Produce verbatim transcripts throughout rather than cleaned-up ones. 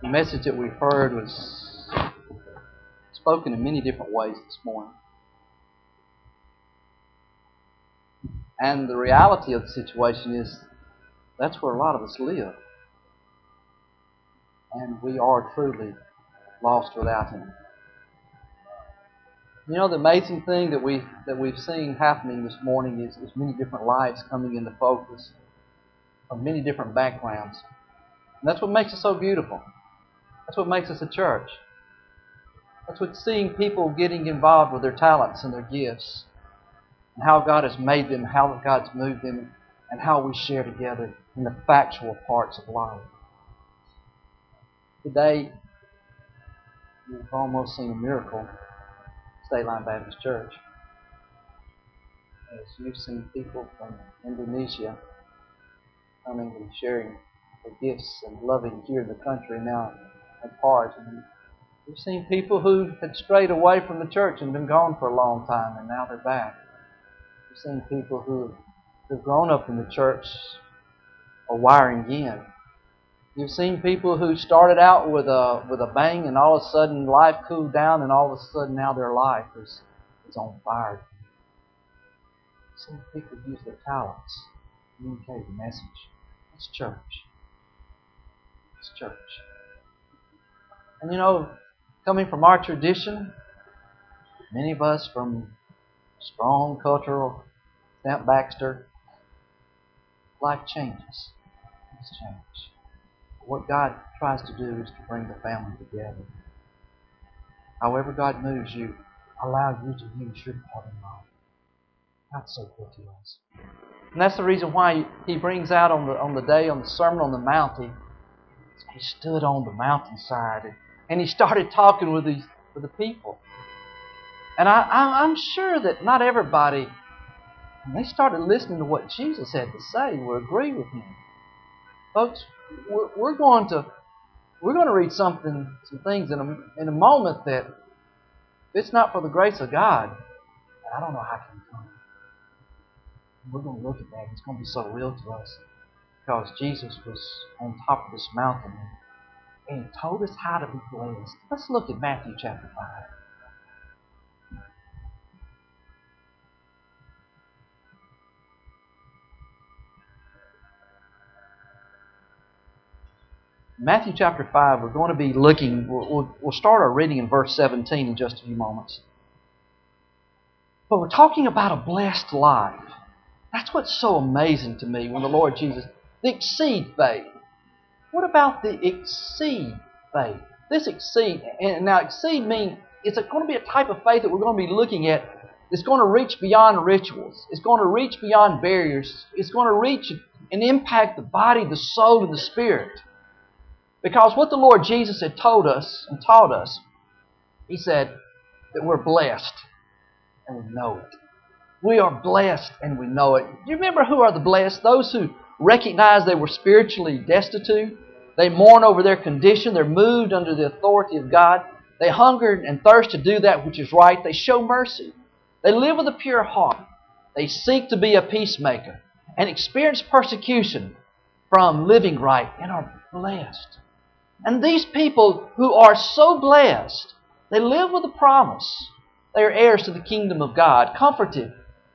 The message that we've heard was spoken in many different ways this morning. And the reality of the situation is that's where a lot of us live. And we are truly lost without Him. You know, the amazing thing that, we, that we've seen happening this morning is, is many different lives coming into focus from many different backgrounds. And that's what makes it so beautiful. That's what makes us a church. That's what seeing people getting involved with their talents and their gifts, and how God has made them, how God's moved them, and how we share together in the factual parts of life. Today, we've almost seen a miracle at State Line Baptist Church. As you've seen people from Indonesia coming and sharing their gifts and loving here in the country now at part. And we've seen people who had strayed away from the church and been gone for a long time, and now they're back. We've seen people who have grown up in the church are wiring in. You've seen people who started out with a with a bang, and all of a sudden life cooled down, and all of a sudden now their life is, is on fire. You've seen people use their talents to communicate the message. It's church. It's church. And you know, coming from our tradition, many of us from strong cultural Stamp Baxter, life changes. Things change. What God tries to do is to bring the family together. However God moves you, allow you to use your part in life. God's so good to us. And that's the reason why He brings out on the on the day, on the Sermon on the Mount, He, he stood on the mountainside and, and He started talking with these with the people. And I, I, I'm sure that not everybody, when they started listening to what Jesus had to say, would agree with Him. Folks, we're, we're going to we're going to read something, some things in a in a moment that, if it's not for the grace of God, I don't know how it can come. We're going to look at that. It's going to be so real to us because Jesus was on top of this mountain and He told us how to be blessed. Let's look at Matthew chapter five. Matthew chapter five, we're going to be looking, we'll, we'll, we'll start our reading in verse seventeen in just a few moments. But we're talking about a blessed life. That's what's so amazing to me when the Lord Jesus, the exceed faith. What about the exceed faith? This exceed, and now exceed means it's going to be a type of faith that we're going to be looking at. It's going to reach beyond rituals. It's going to reach beyond barriers. It's going to reach and impact the body, the soul, and the spirit. Because what the Lord Jesus had told us and taught us, He said that we're blessed and we know it. We are blessed and we know it. Do you remember who are the blessed? Those who recognize they were spiritually destitute. They mourn over their condition. They're moved under the authority of God. They hunger and thirst to do that which is right. They show mercy. They live with a pure heart. They seek to be a peacemaker and experience persecution from living right and are blessed. And these people who are so blessed, they live with a promise. They are heirs to the kingdom of God, comforted,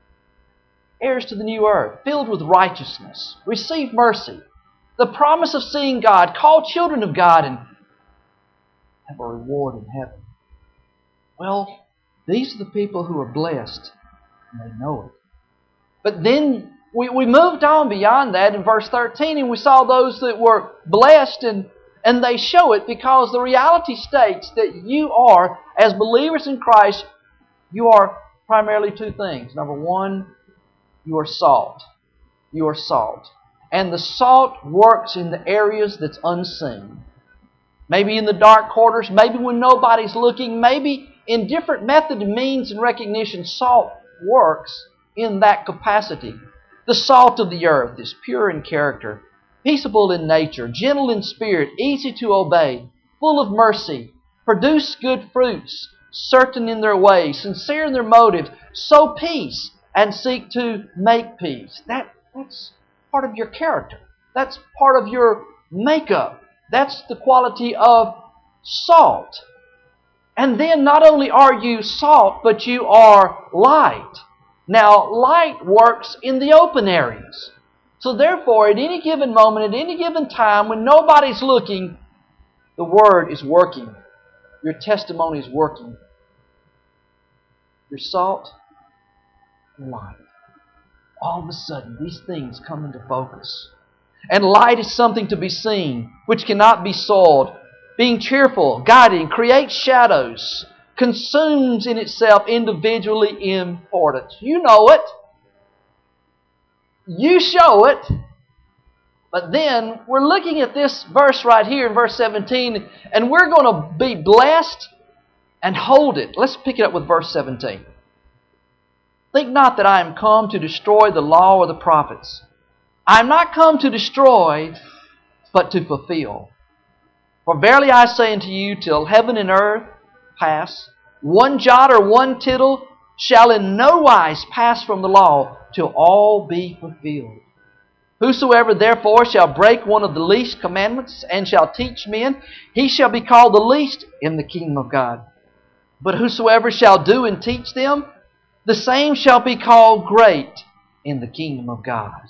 heirs to the new earth, filled with righteousness, receive mercy, the promise of seeing God, called children of God, and have a reward in heaven. Well, these are the people who are blessed, and they know it. But then we, we moved on beyond that in verse thirteen, and we saw those that were blessed, and, and they show it because the reality states that you are, as believers in Christ, you are primarily two things. Number one, you are salt. You are salt. And the salt works in the areas that's unseen. Maybe in the dark corners, maybe when nobody's looking, maybe in different method and means and recognition, salt works in that capacity. The salt of the earth is pure in character, peaceable in nature, gentle in spirit, easy to obey, full of mercy, produce good fruits, certain in their ways, sincere in their motives, sow peace, and seek to make peace. That, that's part of your character. That's part of your makeup. That's the quality of salt. And then not only are you salt, but you are light. Now, light works in the open areas. So therefore, at any given moment, at any given time, when nobody's looking, the Word is working. Your testimony is working. Your salt and light. All of a sudden, these things come into focus. And light is something to be seen, which cannot be soiled. Being cheerful, guiding, creates shadows, consumes in itself individually importance. You know it. You show it. But then we're looking at this verse right here in verse seventeen, and we're going to be blessed and hold it. Let's pick it up with verse seventeen. Think not that I am come to destroy the law or the prophets. I am not come to destroy, but to fulfill. For verily I say unto you, till heaven and earth pass, one jot or one tittle shall in no wise pass from the law, till all be fulfilled. Whosoever therefore shall break one of the least commandments, and shall teach men, he shall be called the least in the kingdom of God. But whosoever shall do and teach them, the same shall be called great in the kingdom of God.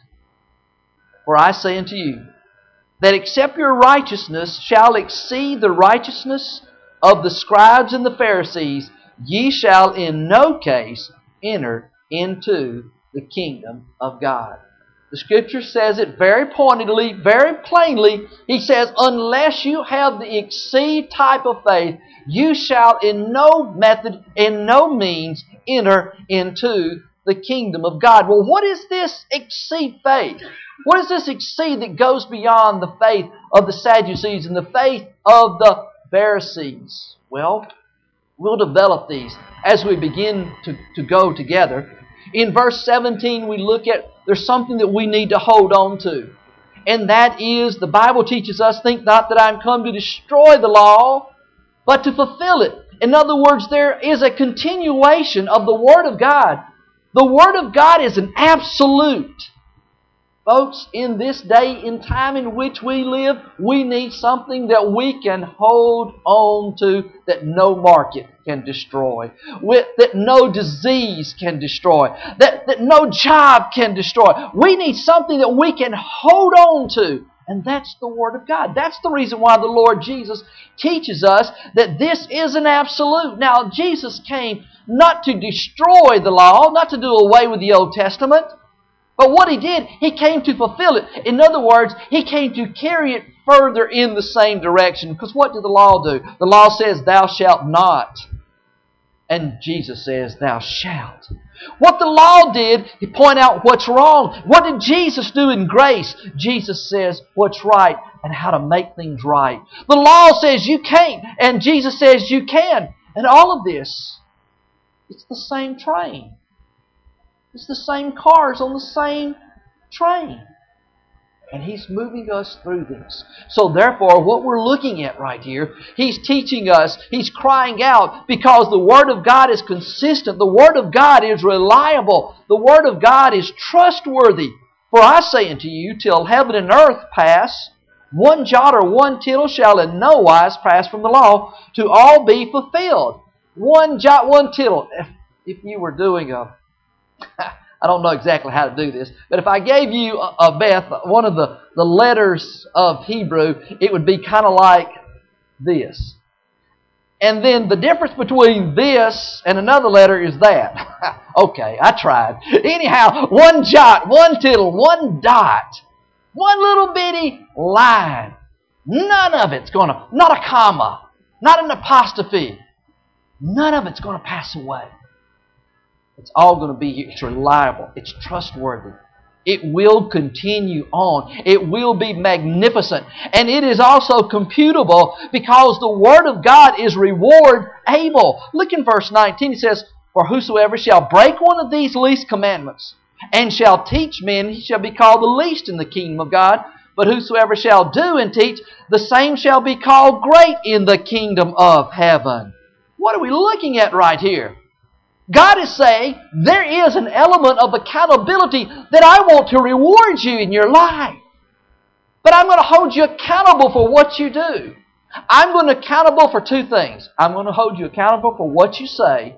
For I say unto you, that except your righteousness shall exceed the righteousness of the scribes and the Pharisees, ye shall in no case enter into the kingdom of God. The Scripture says it very pointedly, very plainly. He says, unless you have the exceed type of faith, you shall in no method, in no means enter into the kingdom of God. Well, what is this exceed faith? What is this exceed that goes beyond the faith of the Sadducees and the faith of the Pharisees? Well, we'll develop these as we begin to, to go together. In verse seventeen, we look at there's something that we need to hold on to. And that is, the Bible teaches us, think not that I am come to destroy the law, but to fulfill it. In other words, there is a continuation of the Word of God. The Word of God is an absolute. Folks, in this day and time in which we live, we need something that we can hold on to that no market can destroy, with, that no disease can destroy, that, that no job can destroy. We need something that we can hold on to, and that's the Word of God. That's the reason why the Lord Jesus teaches us that this is an absolute. Now, Jesus came not to destroy the law, not to do away with the Old Testament, but what He did, He came to fulfill it. In other words, He came to carry it further in the same direction. Because what did the law do? The law says, thou shalt not. And Jesus says, thou shalt. What the law did, He pointed out what's wrong. What did Jesus do in grace? Jesus says what's right and how to make things right. The law says you can't, and Jesus says you can. And all of this, it's the same train. It's the same cars on the same train. And He's moving us through this. So therefore, what we're looking at right here, He's teaching us, He's crying out, because the Word of God is consistent. The Word of God is reliable. The Word of God is trustworthy. For I say unto you, till heaven and earth pass, one jot or one tittle shall in no wise pass from the law, to all be fulfilled. One jot, one tittle. If, if you were doing a I don't know exactly how to do this, but if I gave you, a, a Beth, one of the, the letters of Hebrew, it would be kind of like this. And then the difference between this and another letter is that. Okay, I tried. Anyhow, one jot, one tittle, one dot, one little bitty line. None of it's going to, not a comma, not an apostrophe. None of it's going to pass away. It's all going to be here. It's reliable. It's trustworthy. It will continue on. It will be magnificent. And it is also computable because the Word of God is reward able. Look in verse nineteen. It says, for whosoever shall break one of these least commandments and shall teach men, he shall be called the least in the kingdom of God. But whosoever shall do and teach, the same shall be called great in the kingdom of heaven. What are we looking at right here? God is saying, there is an element of accountability that I want to reward you in your life. But I'm going to hold you accountable for what you do. I'm going to accountable for two things. I'm going to hold you accountable for what you say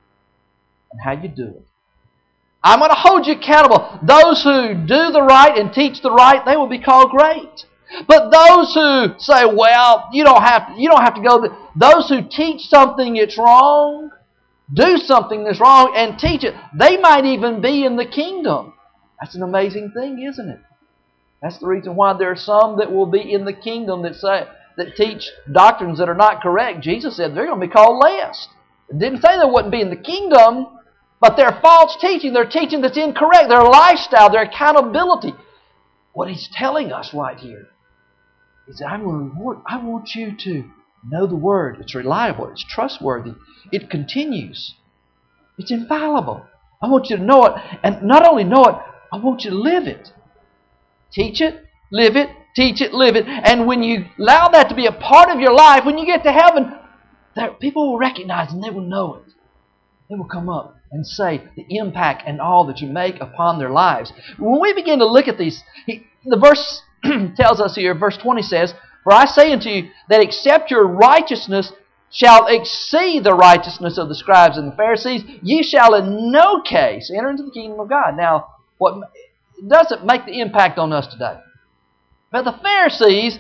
and how you do it. I'm going to hold you accountable. Those who do the right and teach the right, they will be called great. But those who say, well, you don't have to, you don't have to go there. Those who teach something that's wrong, do something that's wrong and teach it, they might even be in the kingdom. That's an amazing thing, isn't it? That's the reason why there are some that will be in the kingdom that say that teach doctrines that are not correct. Jesus said they're going to be called last. It didn't say they wouldn't be in the kingdom, but their false teaching, their teaching that's incorrect, their lifestyle, their accountability. What He's telling us right here is that I'm going to reward. I want you to know the Word. It's reliable. It's trustworthy. It continues. It's infallible. I want you to know it. And not only know it, I want you to live it. Teach it, live it, teach it, live it. And when you allow that to be a part of your life, when you get to heaven, there, people will recognize and they will know it. They will come up and say the impact and all that you make upon their lives. When we begin to look at these, he, the verse tells us here, verse twenty says, "For I say unto you that except your righteousness shall exceed the righteousness of the scribes and the Pharisees, ye shall in no case enter into the kingdom of God." Now, what it doesn't make the impact on us today. But the Pharisees,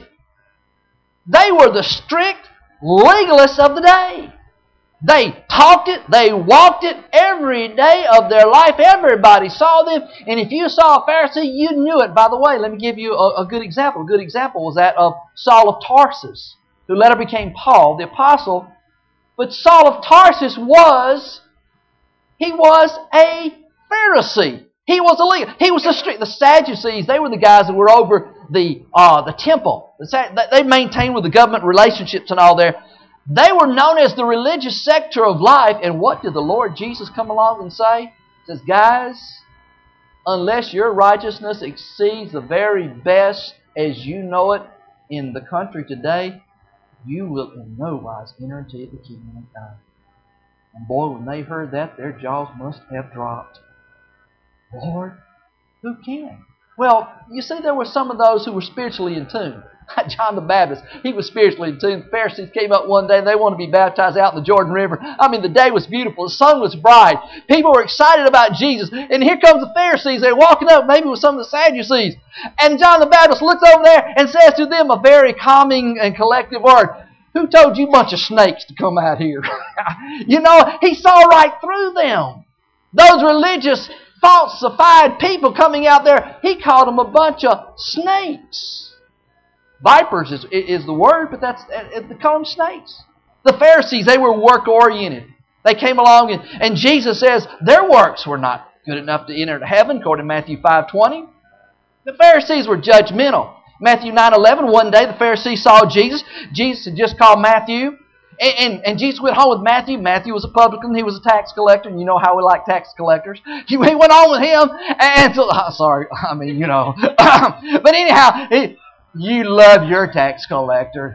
they were the strict legalists of the day. They talked it, they walked it every day of their life. Everybody saw them. And if you saw a Pharisee, you knew it. By the way, let me give you a, a good example. A good example was that of Saul of Tarsus, who later became Paul, the apostle. But Saul of Tarsus was, he was a Pharisee. He was a leader. He was a strict. The Sadducees, they were the guys that were over the uh, the temple. They maintained with the government relationships and all there. They were known as the religious sector of life. And what did the Lord Jesus come along and say? He says, guys, unless your righteousness exceeds the very best as you know it in the country today, you will in no wise enter into the kingdom of God. And boy, when they heard that, their jaws must have dropped. Lord, who can? Well, you see, there were some of those who were spiritually in tune. John the Baptist, he was spiritually in tune. The Pharisees came up one day and they wanted to be baptized out in the Jordan River. I mean, the day was beautiful. The sun was bright. People were excited about Jesus. And here comes the Pharisees. They're walking up, maybe with some of the Sadducees. And John the Baptist looks over there and says to them a very calming and collective word. Who told you a bunch of snakes to come out here? You know, he saw right through them. Those religious, falsified people coming out there, he called them a bunch of snakes. Vipers is, is the word, but that's they call them snakes. The Pharisees, they were work-oriented. They came along and, and Jesus says their works were not good enough to enter heaven, according to Matthew five twenty. The Pharisees were judgmental. Matthew nine eleven, one day the Pharisees saw Jesus. Jesus had just called Matthew. And, and, and Jesus went home with Matthew. Matthew was a publican. He was a tax collector. And you know how we like tax collectors. He, he went on with him. And so, oh, sorry, I mean, you know. But anyhow, he, you love your tax collector.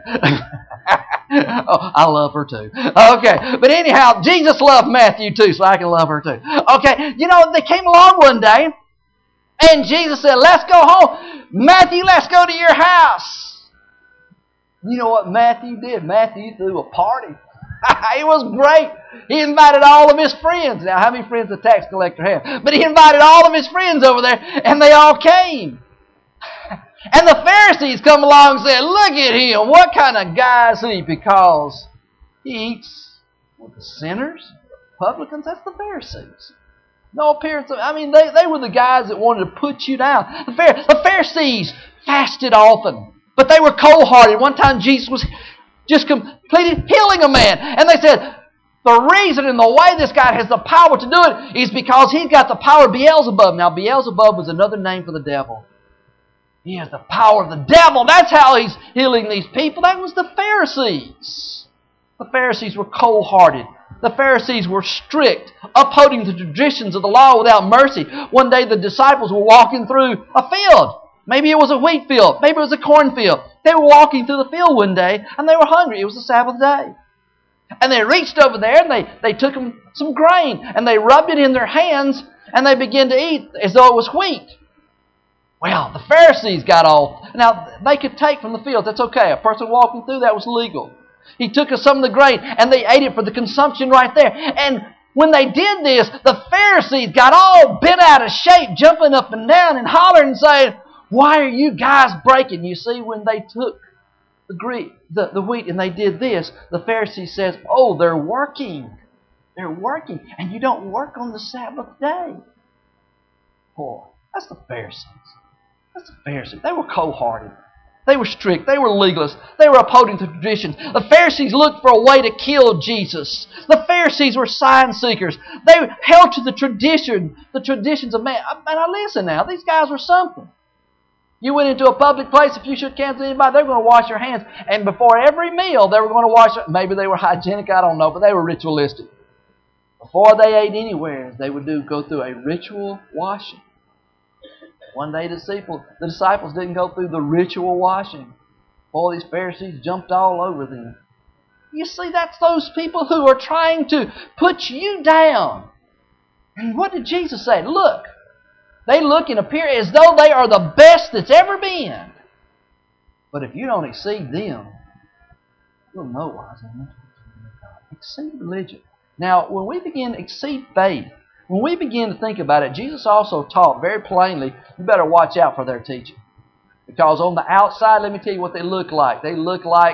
Oh, I love her too. Okay, but anyhow, Jesus loved Matthew too, so I can love her too. Okay, you know, they came along one day, and Jesus said, let's go home. Matthew, let's go to your house. You know what Matthew did? Matthew threw a party. It was great. He invited all of his friends. Now, how many friends does a tax collector have? But he invited all of his friends over there, and they all came. And the Pharisees come along and said, look at him. What kind of guy is he? Because he eats with the sinners, publicans. That's the Pharisees. No appearance of, I mean, they, they were the guys that wanted to put you down. The, Phar- the Pharisees fasted often, but they were cold-hearted. One time Jesus was just completed healing a man. And they said, the reason and the way this guy has the power to do it is because he's got the power of Beelzebub. Now, Beelzebub was another name for the devil. He has the power of the devil. That's how he's healing these people. That was the Pharisees. The Pharisees were cold-hearted. The Pharisees were strict, upholding the traditions of the law without mercy. One day the disciples were walking through a field. Maybe it was a wheat field. Maybe it was a cornfield. They were walking through the field one day and they were hungry. It was the Sabbath day. And they reached over there and they, they took them some grain and they rubbed it in their hands and they began to eat as though it was wheat. Well, the Pharisees got all. Now, they could take from the field. That's okay. A person walking through, that was legal. He took some of the grain, and they ate it for the consumption right there. And when they did this, the Pharisees got all bent out of shape, jumping up and down and hollering and saying, why are you guys breaking? You see, when they took the, gre- the, the wheat and they did this, the Pharisee says, oh, they're working. They're working. And you don't work on the Sabbath day. Boy, that's the Pharisees. That's the Pharisees. They were cold-hearted. They were strict. They were legalists. They were opposing the traditions. The Pharisees looked for a way to kill Jesus. The Pharisees were sign seekers. They held to the tradition, the traditions of man. And now listen now, these guys were something. You went into a public place, if you shook hands with anybody, they were going to wash your hands. And before every meal, they were going to wash it. Maybe they were hygienic, I don't know, but they were ritualistic. Before they ate anywhere, they would do go through a ritual washing. One day the disciples, the disciples didn't go through the ritual washing. Boy, these Pharisees jumped all over them. You see, that's those people who are trying to put you down. And what did Jesus say? Look, they look and appear as though they are the best that's ever been. But if you don't exceed them, you'll know why. Exceed religion. Now, when we begin to exceed faith, when we begin to think about it, Jesus also taught very plainly, you better watch out for their teaching. Because on the outside, let me tell you what they look like. They look like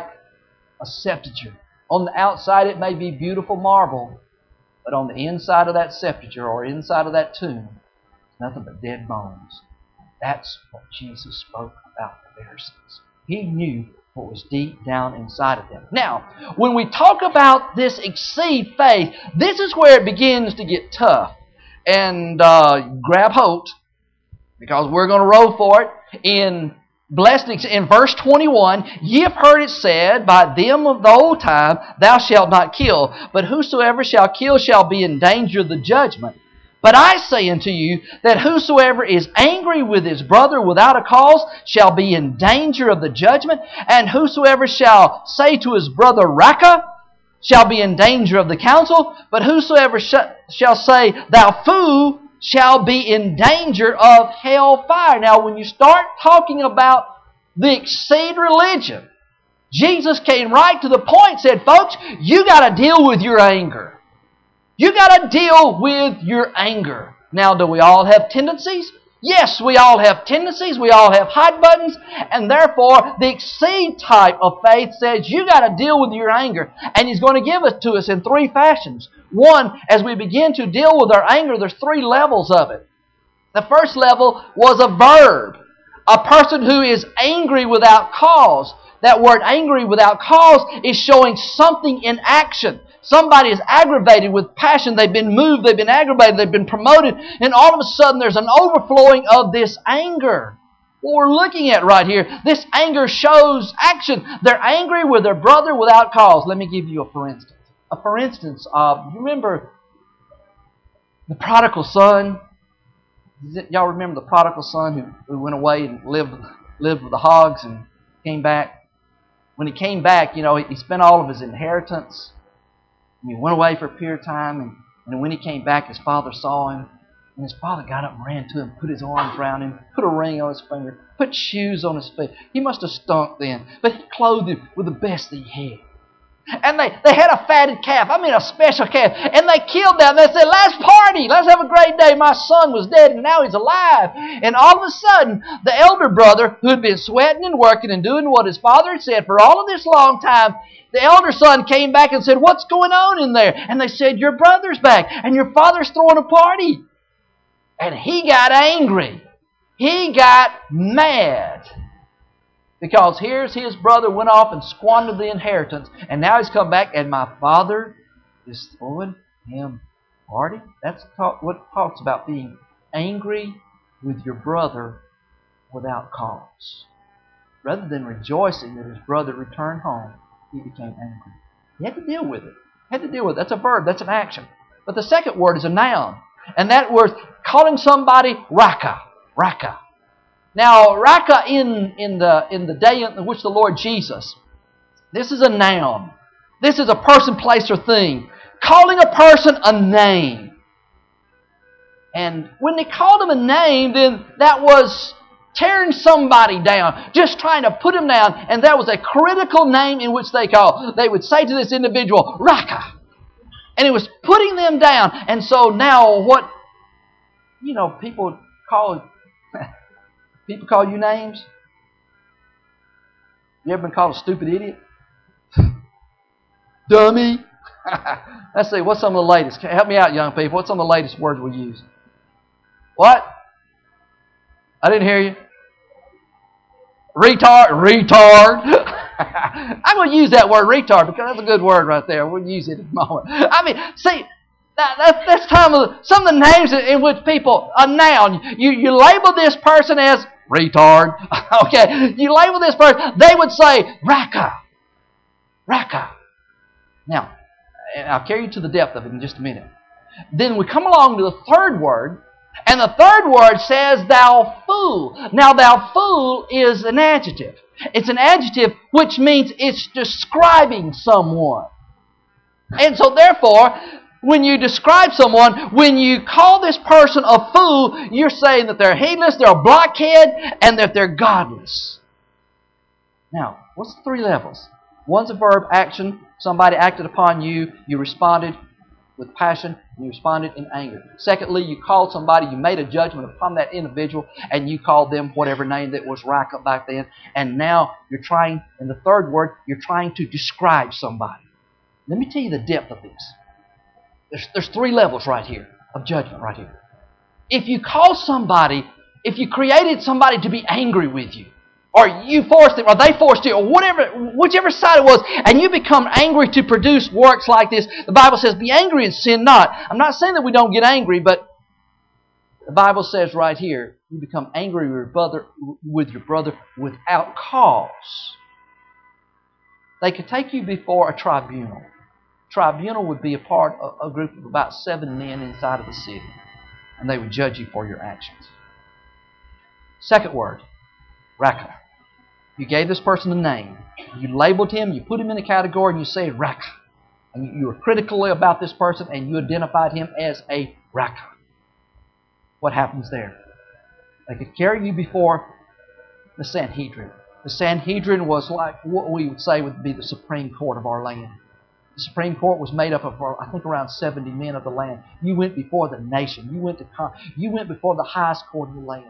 a sepulchre. On the outside, it may be beautiful marble, but on the inside of that sepulchre or inside of that tomb, it's nothing but dead bones. That's what Jesus spoke about the Pharisees. He knew what was deep down inside of them. Now, when we talk about this exceed faith, this is where it begins to get tough. And uh, grab hold, because we're going to roll for it. In blessed in verse twenty-one, ye have heard it said by them of the old time, thou shalt not kill, but whosoever shall kill shall be in danger of the judgment. But I say unto you that whosoever is angry with his brother without a cause shall be in danger of the judgment, and whosoever shall say to his brother Raca shall be in danger of the council, but whosoever sh- shall say, thou fool, shall be in danger of hell fire. Now, when you start talking about the exceed religion, Jesus came right to the point, said, folks, you got to deal with your anger. You got to deal with your anger. Now, do we all have tendencies? Yes, we all have tendencies. We all have hot buttons. And therefore, the exceed type of faith says you got to deal with your anger. And He's going to give it to us in three fashions. One, as we begin to deal with our anger, there's three levels of it. The first level was a verb. A person who is angry without cause. That word angry without cause is showing something in action. Somebody is aggravated with passion. They've been moved. They've been aggravated. They've been promoted. And all of a sudden there's an overflowing of this anger. What we're looking at right here, this anger shows action. They're angry with their brother without cause. Let me give you a for instance. A for instance, uh, you remember the prodigal son? Y'all remember the prodigal son who, who went away and lived, lived with the hogs and came back? When he came back, you know, he, he spent all of his inheritance. And he went away for a period of time, and, and when he came back, his father saw him, and his father got up and ran to him, put his arms around him, put a ring on his finger, put shoes on his feet. He must have stunk then, but he clothed him with the best that he had. And they, they had a fatted calf, I mean a special calf, and they killed that, and they said, let's party, let's have a great day. My son was dead, and now he's alive. And all of a sudden, the elder brother, who had been sweating and working and doing what his father had said for all of this long time, the elder son came back and said, what's going on in there? And they said, your brother's back, and your father's throwing a party. And he got angry. He got mad. Because here's his brother went off and squandered the inheritance, and now he's come back, and my father is throwing him a party. That's talk, what talks about being angry with your brother without cause. Rather than rejoicing that his brother returned home, he became angry. He had to deal with it. He had to deal with it. That's a verb. That's an action. But the second word is a noun. And that word, calling somebody Raca. Raca. Now, Raca in, in, the, in the day in which the Lord Jesus, this is a noun. This is a person, place, or thing. Calling a person a name. And when they called him a name, then that was tearing somebody down, just trying to put them down, and that was a critical name in which they call. They would say to this individual, Raca. And it was putting them down. And so now what, you know, people call, people call you names. You ever been called a stupid idiot? Dummy. Let's see, what's some of the latest? Help me out, young people. What's some of the latest words we use? What? I didn't hear you. Retard. Retard. I'm going to use that word retard because that's a good word right there. We'll use it in a moment. I mean, see, that, that, that's some of, the, some of the names in which people, a noun, you, you label this person as retard. Okay, you label this person, they would say, Raca. Raca. Now, I'll carry you to the depth of it in just a minute. Then we come along to the third word, and the third word says, thou fool. Now, thou fool is an adjective. It's an adjective which means it's describing someone. And so, therefore, when you describe someone, when you call this person a fool, you're saying that they're heedless, they're a blockhead, and that they're godless. Now, what's the three levels? One's a verb, action. Somebody acted upon you. You responded with passion. You responded in anger. Secondly, you called somebody. You made a judgment upon that individual, and you called them whatever name that was Raca back then. And now you're trying, in the third word, you're trying to describe somebody. Let me tell you the depth of this. There's, there's three levels right here of judgment right here. If you call somebody, if you created somebody to be angry with you, or you forced it, or they forced you, or whatever, whichever side it was, and you become angry to produce works like this, the Bible says, be angry and sin not. I'm not saying that we don't get angry, but the Bible says right here, you become angry with your brother, with your brother without cause. They could take you before a tribunal. Tribunal would be a part of a group of about seven men inside of the city, and they would judge you for your actions. Second word, Raca. You gave this person a name. You labeled him, you put him in a category, and you say Raca. And you were critical about this person, and you identified him as a Raca. What happens there? They could carry you before the Sanhedrin. The Sanhedrin was like what we would say would be the Supreme Court of our land. The Supreme Court was made up of, I think, around seventy men of the land. You went before the nation. You went to you went before the highest court of the land.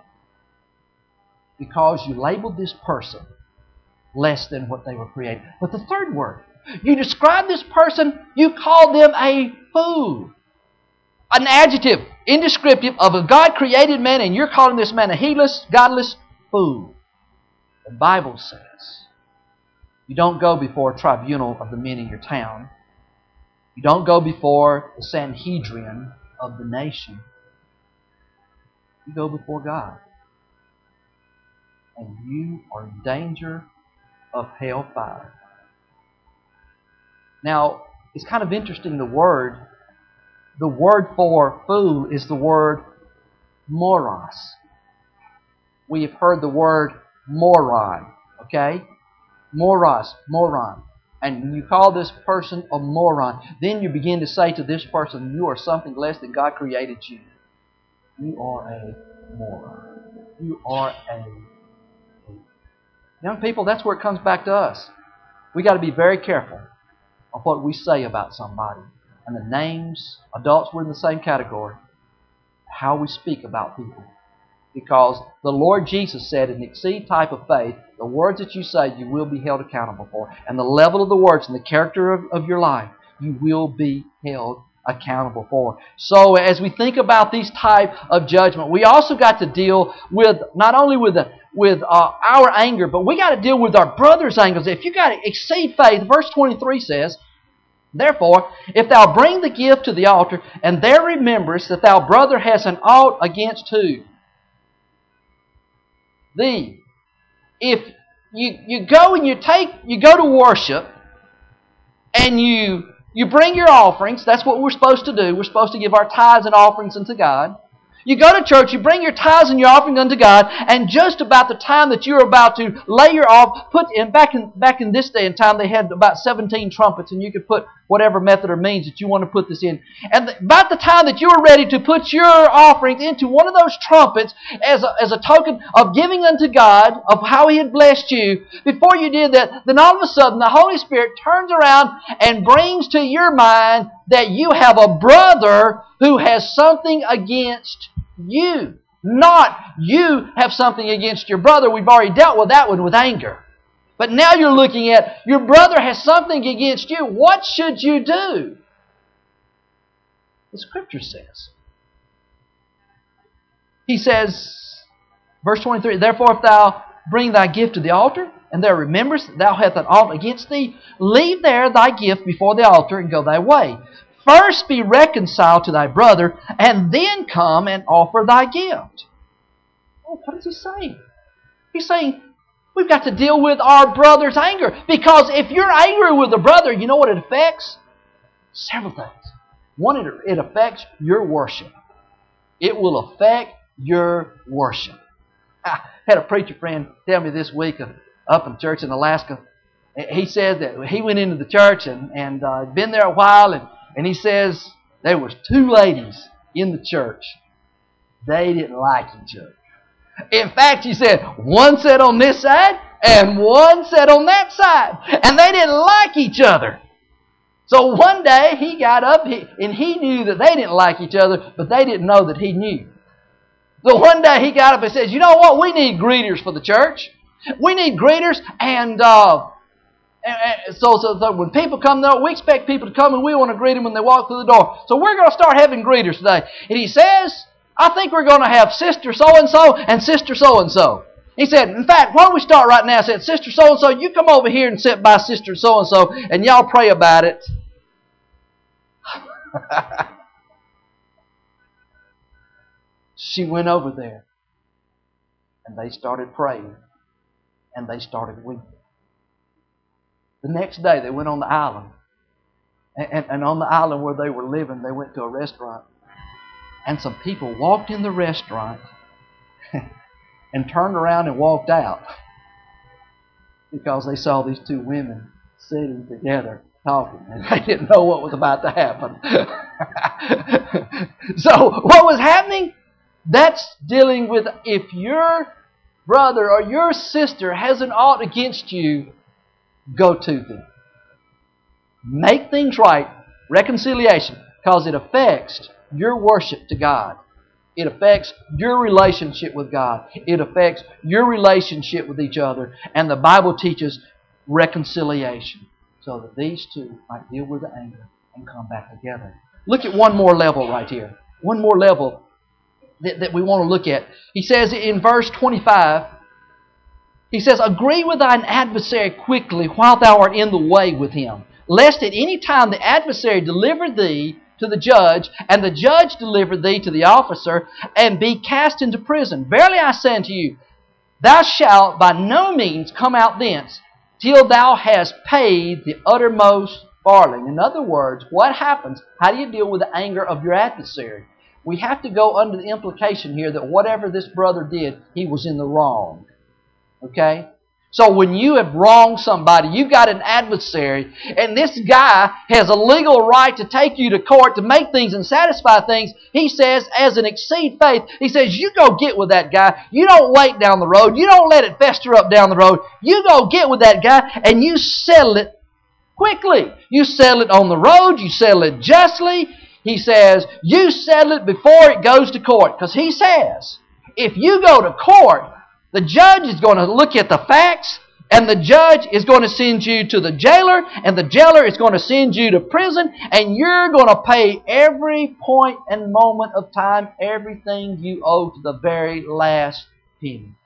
Because you labeled this person less than what they were created. But the third word, you describe this person, you call them a fool. An adjective, indescriptive of a God-created man, and you're calling this man a heedless, godless fool. The Bible says you don't go before a tribunal of the men in your town. You don't go before the Sanhedrin of the nation. You go before God. And you are in danger of hellfire. Now, it's kind of interesting, the word, the word for fool is the word moros. We have heard the word moron, okay? Moros, moron. And when you call this person a moron, then you begin to say to this person, you are something less than God created you. You are a moron. You are a Young people, that's where it comes back to us. We got to be very careful of what we say about somebody. And the names, adults, we're in the same category. How we speak about people. Because the Lord Jesus said in the Exceed type of faith, the words that you say you will be held accountable for. And the level of the words and the character of, of your life, you will be held accountable for. So as we think about these type of judgment, we also got to deal with not only with the with uh, our anger, but we got to deal with our brother's anger. If you got to exceed faith, verse twenty-three says, therefore, if thou bring the gift to the altar, and there rememberest that thy brother has an ought against who? Thee. If you, you go and you take, you go to worship, and you you bring your offerings, that's what we're supposed to do. We're supposed to give our tithes and offerings unto God. You go to church, you bring your tithes and your offering unto God, and just about the time that you're about to lay your off, put in back in back in this day and time, they had about seventeen trumpets, and you could put whatever method or means that you want to put this in. And the, about the time that you were ready to put your offerings into one of those trumpets as a, as a token of giving unto God of how He had blessed you, before you did that, then all of a sudden the Holy Spirit turns around and brings to your mind that you have a brother who has something against you. Not you have something against your brother. We've already dealt with that one with anger. But now you're looking at your brother has something against you. What should you do? The Scripture says. He says, verse twenty-three, therefore if thou bring thy gift to the altar, and there rememberest that thou hast an ought against thee, leave there thy gift before the altar, and go thy way. First be reconciled to thy brother, and then come and offer thy gift. Oh, what is he saying? He's saying, we've got to deal with our brother's anger. Because if you're angry with a brother, you know what it affects? Several things. One, it, it affects your worship. It will affect your worship. I had a preacher friend tell me this week up in church in Alaska. He said that he went into the church and, and uh, had been there a while, and And he says there was two ladies in the church. They didn't like each other. In fact, he said, one sat on this side and one sat on that side. And they didn't like each other. So one day he got up and he knew that they didn't like each other, but they didn't know that he knew. So one day he got up and says, you know what? We need greeters for the church. We need greeters, and... Uh, And so, so, so when people come there, we expect people to come and we want to greet them when they walk through the door. So we're going to start having greeters today. And he says, I think we're going to have Sister so-and-so and Sister so-and-so. He said, in fact, why don't we start right now? He said, Sister so-and-so, you come over here and sit by Sister so-and-so and y'all pray about it. She went over there and they started praying and they started weeping. The next day, they went on the island. And, and, and on the island where they were living, they went to a restaurant. And some people walked in the restaurant and turned around and walked out because they saw these two women sitting together talking. And they didn't know what was about to happen. So, what was happening? That's dealing with if your brother or your sister has an ought against you, go to them. Make things right. Reconciliation. Because it affects your worship to God. It affects your relationship with God. It affects your relationship with each other. And the Bible teaches reconciliation. So that these two might deal with the anger and come back together. Look at one more level right here. One more level that, that we want to look at. He says in verse twenty-five, he says, agree with thine adversary quickly while thou art in the way with him, lest at any time the adversary deliver thee to the judge, and the judge deliver thee to the officer, and be cast into prison. Verily I say unto you, thou shalt by no means come out thence, till thou hast paid the uttermost farthing. In other words, what happens? How do you deal with the anger of your adversary? We have to go under the implication here that whatever this brother did, he was in the wrong. Okay? So when you have wronged somebody, you've got an adversary, and this guy has a legal right to take you to court to make things and satisfy things. He says, as an exceed faith, he says, you go get with that guy. You don't wait down the road. You don't let it fester up down the road. You go get with that guy, and you settle it quickly. You settle it on the road. You settle it justly. He says, you settle it before it goes to court. Because he says, if you go to court, the judge is going to look at the facts, and the judge is going to send you to the jailer, and the jailer is going to send you to prison, and you're going to pay every point and moment of time, everything you owe to the very last penny.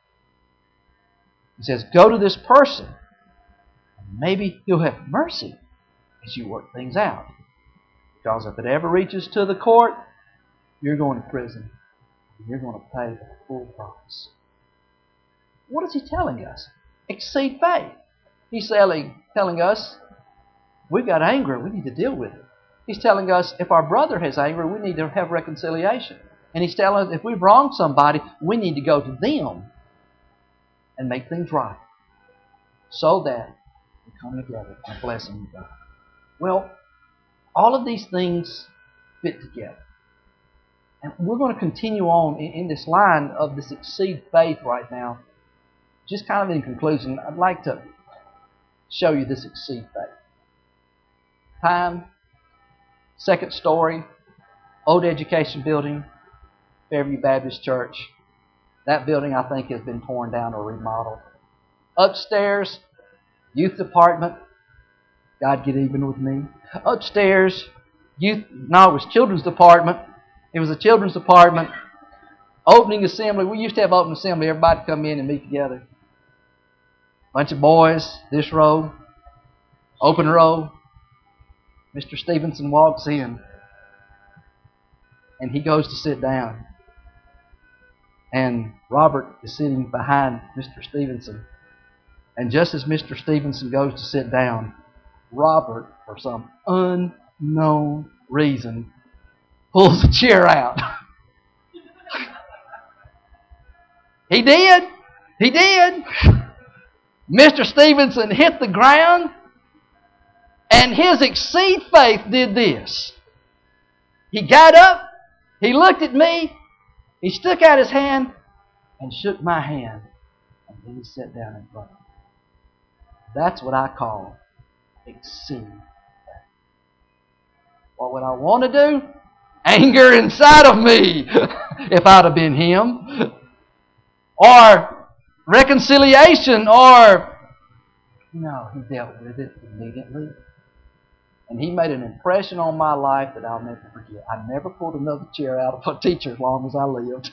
He says, go to this person, and maybe he'll have mercy as you work things out. Because if it ever reaches to the court, you're going to prison. And you're going to pay the full price. What is he telling us? Exceed faith. He's telling, telling us we've got anger, we need to deal with it. He's telling us if our brother has anger, we need to have reconciliation. And He's telling us if we've wronged somebody, we need to go to them and make things right so that we come together and blessing God. Well, all of these things fit together. And we're going to continue on in, in this line of this exceed faith right now. Just kind of in conclusion, I'd like to show you this exceed faith. Time, second story, old education building, Fairview Baptist Church. That building, I think, has been torn down or remodeled. Upstairs, youth department. God get even with me. Upstairs, youth, no, it was children's department. It was a children's department. Opening assembly. We used to have open assembly. Everybody come in and meet together. Bunch of boys, this row, open row. Mister Stevenson walks in. And he goes to sit down. And Robert is sitting behind Mister Stevenson. And just as Mister Stevenson goes to sit down, Robert, for some unknown reason, pulls a chair out. He did. He did. Mister Stevenson hit the ground, and his exceed faith did this. He got up, he looked at me, he stuck out his hand and shook my hand, and then he sat down in front of me. That's what I call exceed faith. What would I want to do? Anger inside of me if I'd have been him. Or reconciliation, or no, he dealt with it immediately. And he made an impression on my life that I'll never forget. I never pulled another chair out of a teacher as long as I lived.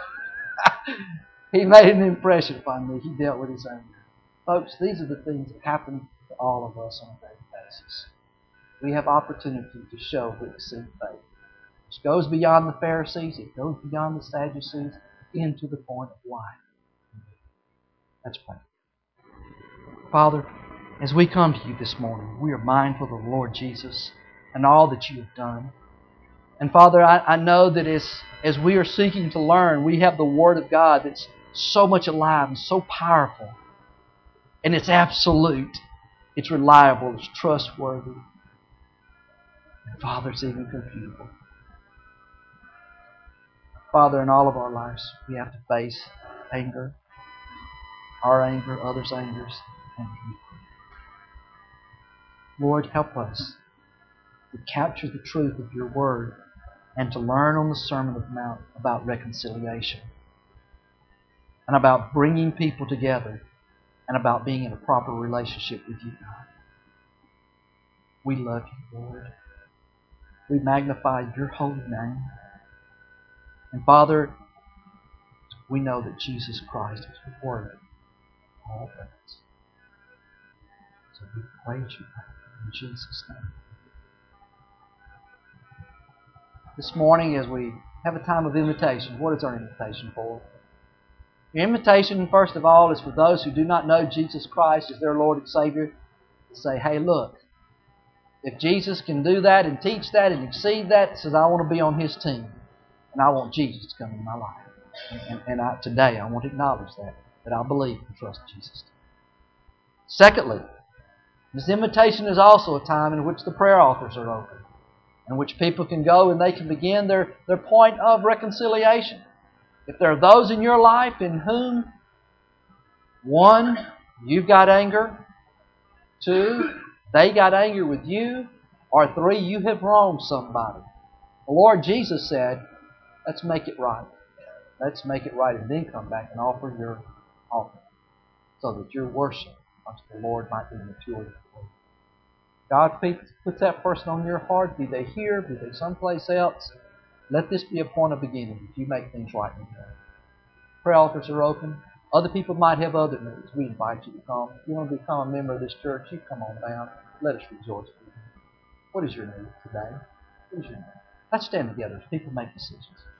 He made an impression upon me. He dealt with his anger. Folks, these are the things that happen to all of us on a daily basis. We have opportunity to show the exceed faith. It goes beyond the Pharisees. It goes beyond the Sadducees into the point of life. Let's pray. Father, as we come to you this morning, we are mindful of the Lord Jesus and all that you have done. And Father, I, I know that as, as we are seeking to learn, we have the Word of God that's so much alive and so powerful. And it's absolute. It's reliable. It's trustworthy. And Father, it's even computable. Father, in all of our lives, we have to face anger. Our anger, others' angers, and people. Lord, help us to capture the truth of your Word and to learn on the Sermon on the Mount about reconciliation and about bringing people together and about being in a proper relationship with you, God. We love you, Lord. We magnify your holy name. And Father, we know that Jesus Christ is worthy of all praise. So we praise you, God, in Jesus' name. This morning, as we have a time of invitation, what is our invitation for? The invitation, first of all, is for those who do not know Jesus Christ as their Lord and Savior to say, hey, look, if Jesus can do that and teach that and exceed that, it says, I want to be on His team. And I want Jesus to come into my life. And, and, and I, today, I want to acknowledge that, that I believe and trust Jesus. Secondly, this invitation is also a time in which the prayer altars are open, in which people can go and they can begin their, their point of reconciliation. If there are those in your life in whom, one, you've got anger, two, they got anger with you, or three, you have wronged somebody. The Lord Jesus said, let's make it right. Let's make it right and then come back and offer your offering so that your worship unto the Lord might be mature. God puts that person on your heart, be they here, be they someplace else. Let this be a point of beginning if you make things right with God. Prayer altars are open. Other people might have other needs. We invite you to come. If you want to become a member of this church, you come on down. Let us rejoice with you. What is your need today? What is your need? Let's stand together as people make decisions.